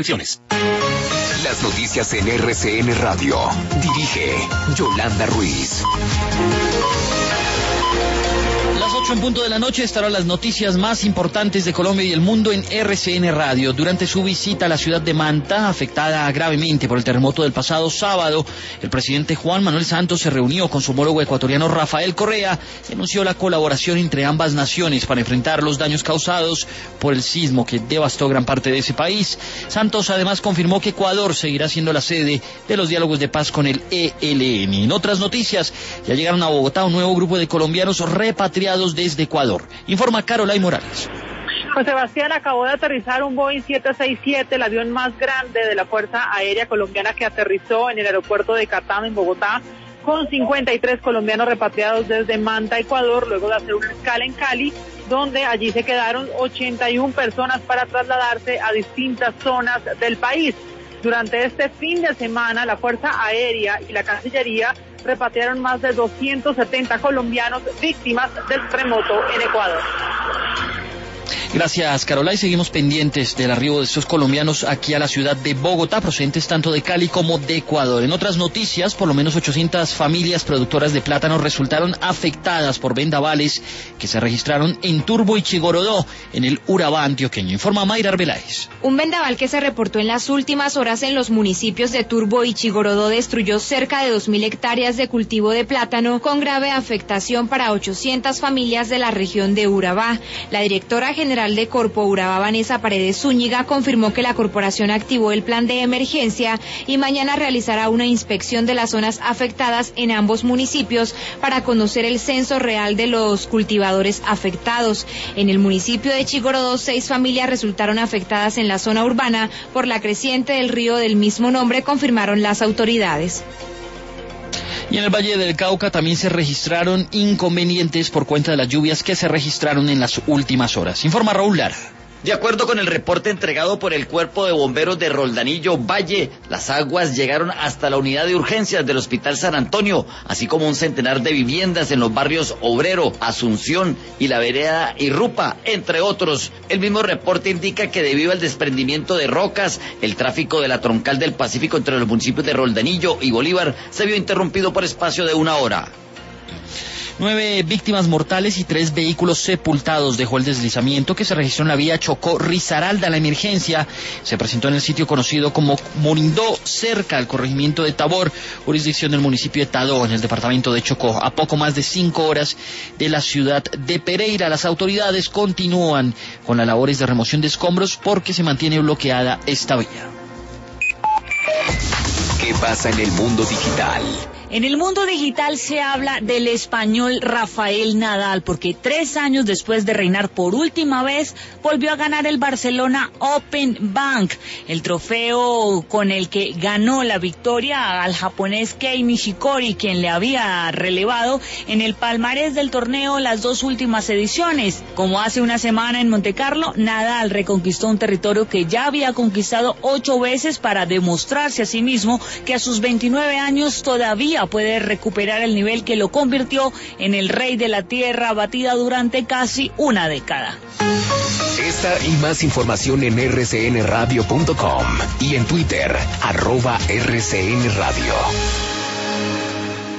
Las noticias en RCN Radio. Dirige Yolanda Ruiz. Las 8:00 p.m. estarán las noticias más importantes de Colombia y el mundo en RCN Radio. Durante su visita a la ciudad de Manta, afectada gravemente por el terremoto del pasado sábado, el presidente Juan Manuel Santos se reunió con su homólogo ecuatoriano Rafael Correa y anunció la colaboración entre ambas naciones para enfrentar los daños causados por el sismo que devastó gran parte de ese país. Santos además confirmó que Ecuador seguirá siendo la sede de los diálogos de paz con el ELN. En otras noticias, ya llegaron a Bogotá un nuevo grupo de colombianos repatriados desde Ecuador. Informa Carolina Morales. José Sebastián, acabó de aterrizar un Boeing 767, el avión más grande de la Fuerza Aérea Colombiana que aterrizó en el aeropuerto de Catán, en Bogotá, con 53 colombianos repatriados desde Manta, Ecuador, luego de hacer una escala en Cali, donde allí se quedaron 81 personas para trasladarse a distintas zonas del país. Durante este fin de semana, la Fuerza Aérea y la Cancillería repatriaron más de 270 colombianos víctimas del terremoto en Ecuador. Gracias, Carolina, y seguimos pendientes del arribo de estos colombianos aquí a la ciudad de Bogotá, procedentes tanto de Cali como de Ecuador. En otras noticias, por lo menos 800 familias productoras de plátano resultaron afectadas por vendavales que se registraron en Turbo y Chigorodó, en el Urabá antioqueño. Informa Mayra Arbeláez. Un vendaval que se reportó en las últimas horas en los municipios de Turbo y Chigorodó destruyó cerca de 2.000 hectáreas de cultivo de plátano, con grave afectación para 800 familias de la región de Urabá. La directora general de Corpo Urabá, Vanessa Paredes Zúñiga, confirmó que la corporación activó el plan de emergencia y mañana realizará una inspección de las zonas afectadas en ambos municipios para conocer el censo real de los cultivadores afectados. En el municipio de Chigorodó, 6 familias resultaron afectadas en la zona urbana por la creciente del río del mismo nombre, confirmaron las autoridades. Y en el Valle del Cauca también se registraron inconvenientes por cuenta de las lluvias que se registraron en las últimas horas. Informa Raúl Lara. De acuerdo con el reporte entregado por el Cuerpo de Bomberos de Roldanillo Valle, las aguas llegaron hasta la unidad de urgencias del Hospital San Antonio, así como un centenar de viviendas en los barrios Obrero, Asunción y la vereda Irrupa, entre otros. El mismo reporte indica que debido al desprendimiento de rocas, el tráfico de la troncal del Pacífico entre los municipios de Roldanillo y Bolívar se vio interrumpido por espacio de 1 hora. 9 víctimas mortales y 3 vehículos sepultados dejó el deslizamiento que se registró en la vía Chocó-Risaralda. La emergencia se presentó en el sitio conocido como Morindó, cerca al corregimiento de Tabor, jurisdicción del municipio de Tadó, en el departamento de Chocó, a poco más de 5 horas de la ciudad de Pereira. Las autoridades continúan con las labores de remoción de escombros porque se mantiene bloqueada esta vía. ¿Qué pasa en el mundo digital? En el mundo digital se habla del español Rafael Nadal, porque 3 años después de reinar por última vez, volvió a ganar el Barcelona Open Bank, el trofeo con el que ganó la victoria al japonés Kei Nishikori, quien le había relevado en el palmarés del torneo las 2 últimas ediciones. Como hace una semana en Montecarlo, Nadal reconquistó un territorio que ya había conquistado 8 veces para demostrarse a sí mismo que a sus 29 años todavía puede recuperar el nivel que lo convirtió en el rey de la tierra batida durante casi una década. Esta y más información en rcnradio.com y en Twitter, @RCNRadio.